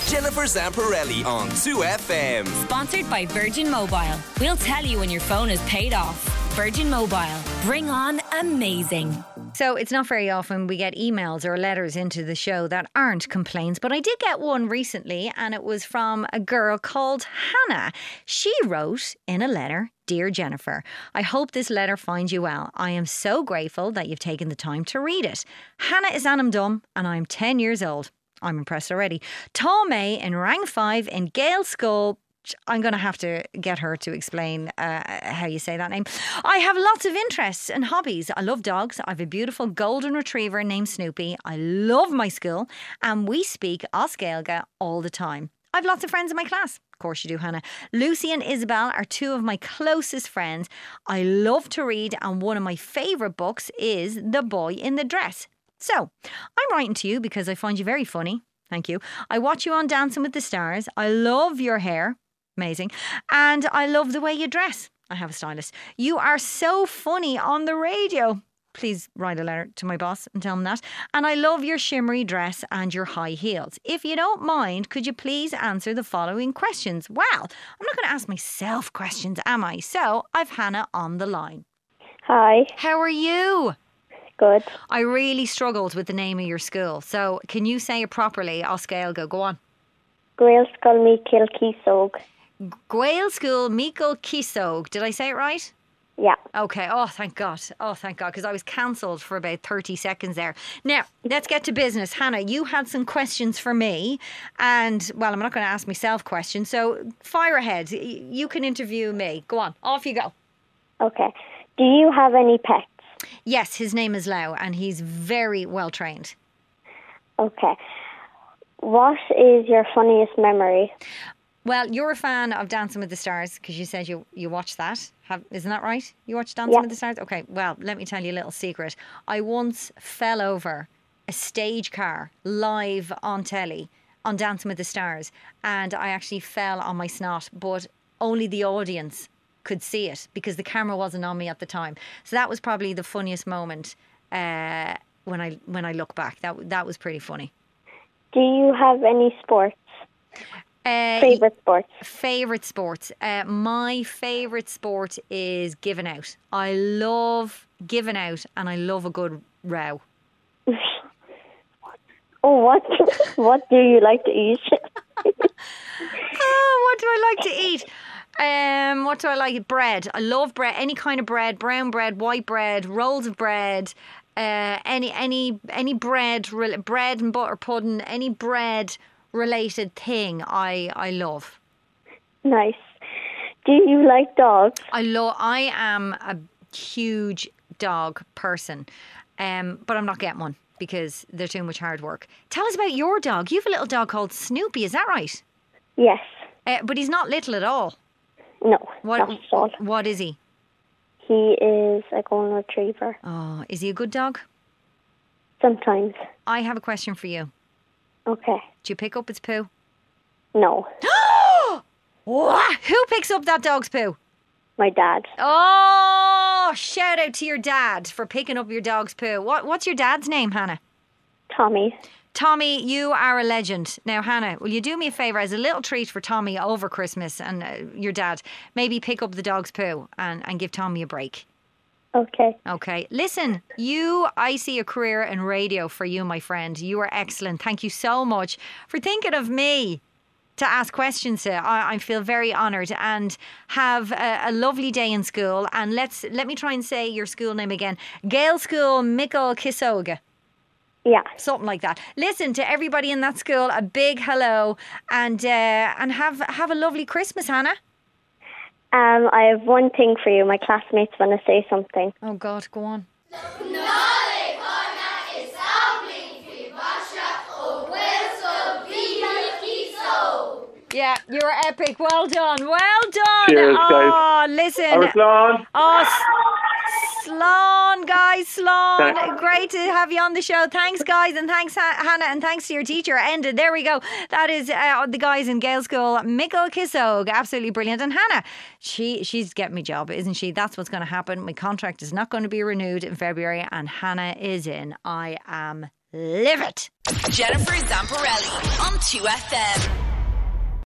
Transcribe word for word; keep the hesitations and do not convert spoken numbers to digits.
Jennifer Zamparelli on two F M. Sponsored by Virgin Mobile. We'll tell you when your phone is paid off. Virgin Mobile. Bring on amazing. So it's not very often we get emails or letters into the show that aren't complaints, but I did get one recently, and it was from a girl called Hannah. She wrote in a letter, "Dear Jennifer, I hope this letter finds you well. I am so grateful that you've taken the time to read it. Hannah is Annam Dum and I'm ten years old. I'm impressed already. Tá mé in Rang five in Gael School." I'm going to have to get her to explain uh, how you say that name. "I have lots of interests and hobbies. I love dogs. I have a beautiful golden retriever named Snoopy. I love my school and we speak Os Gaeilge all the time. I've lots of friends in my class." Of course you do, Hannah. "Lucy and Isabel are two of my closest friends. I love to read and one of my favourite books is The Boy in the Dress. So, I'm writing to you because I find you very funny. Thank you. I watch you on Dancing with the Stars. I love your hair. Amazing. And I love the way you dress. I have a stylist. You are so funny on the radio. Please write a letter to my boss and tell him that. And I love your shimmery dress and your high heels. If you don't mind, could you please answer the following questions?" Well, I'm not going to ask myself questions, am I? So I've Hannah on the line. Hi. How are you? Good. I really struggled with the name of your school. So can you say it properly? Os Gaeilge, go on. Gael School Michael Keysog. Gael School Michael Keysog. Did I say it right? Yeah. Okay. Oh, thank God. Oh, thank God. Because I was cancelled for about thirty seconds there. Now, let's get to business. Hannah, you had some questions for me. And, well, I'm not going to ask myself questions. So fire ahead. You can interview me. Go on. Off you go. Okay. Do you have any pets? Yes, his name is Lau and he's very well trained. Okay. What is your funniest memory? Well, you're a fan of Dancing with the Stars because you said you, you watched that. Have, isn't that right? You watched Dancing Yeah. with the Stars? Okay, well, let me tell you a little secret. I once fell over a stage car live on telly on Dancing with the Stars, and I actually fell on my snot, but only the audience could see it because the camera wasn't on me at the time. So that was probably the funniest moment uh, when I when I look back. That that was pretty funny. Do you have any sports? Uh, Favorite sports? Favorite sports. Uh, my favorite sport is giving out. I love giving out, and I love a good row. Oh, what? What do you like to eat? Oh, what do I like to eat? Um, what do I like? Bread. I love bread. Any kind of bread. Brown bread, white bread, rolls of bread. Uh, any any any bread, bread and butter pudding. Any bread related thing I I love. Nice. Do you like dogs? I love. I am a huge dog person, um, but I'm not getting one because they're too much hard work. Tell us about your dog. You have a little dog called Snoopy. Is that right? Yes. Uh, but he's not little at all. No, What? not at all. What is he? He is a golden retriever. Oh, is he a good dog? Sometimes. I have a question for you. Okay. Do you pick up its poo? No. What? Who picks up that dog's poo? My dad. Oh, shout out to your dad for picking up your dog's poo. What? What's your dad's name, Hannah? Tommy. Tommy, you are a legend. Now, Hannah, will you do me a favour as a little treat for Tommy over Christmas and uh, your dad? Maybe pick up the dog's poo and, and give Tommy a break. Okay. Okay. Listen, you, I see a career in radio for you, my friend. You are excellent. Thank you so much for thinking of me to ask questions to. I, I feel very honoured, and have a, a lovely day in school. And let's let me try and say your school name again. Gael School Michael Keysog. Yeah. Something like that. Listen, to everybody in that school, a big hello, and uh, and have have a lovely Christmas, Hannah. Um, I have one thing for you. My classmates want to say something. Oh God, go on. Yeah, you're epic. Well done. Well done. Cheers, oh, guys. listen. I was Slán. Oh, S- Slán, guys, Slán. Thanks. Great to have you on the show. Thanks, guys, and thanks, ha- Hannah, and thanks to your teacher. Ended. There we go. That is uh, the guys in Gael School. Michael Keysog, absolutely brilliant. And Hannah, she she's getting me job, isn't she? That's what's going to happen. My contract is not going to be renewed in February, and Hannah is in. I am Live it. Jennifer Zamparelli on two F M.